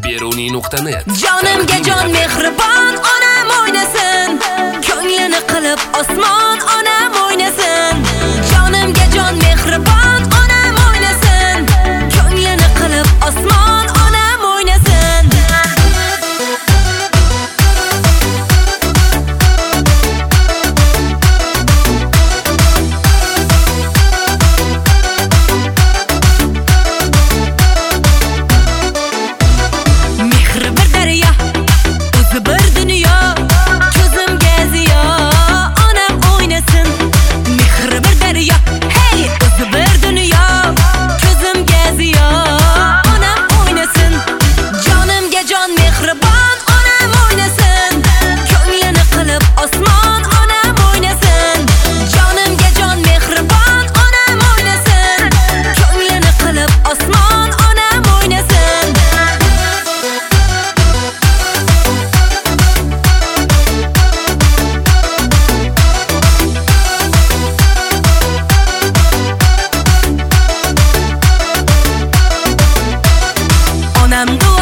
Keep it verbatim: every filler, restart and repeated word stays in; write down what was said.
beruniy nuqta net. Jonimga jon mehribon onam o'ynasin, ko'nglini qilib osmon onam o'ynasin. Jonimga jon mehribon onam o'ynasin, ko'nglini qilib osmon onam o'ynasin. Mehri bir daryo, o'zi bir dunyo, ko'zimga ziyo onam o'ynasin. Mehri bir daryo, hey, o'zi bir dunyo, ko'zimga ziyo onam o'ynasin. Jonimga jon mehribon onam o'ynasin, ko'nglini qilib osmon onam o'ynasin. Jonimga jon mehribon onam o'ynasin, ko'nglini qilib osmon onam o'ynasin. Onam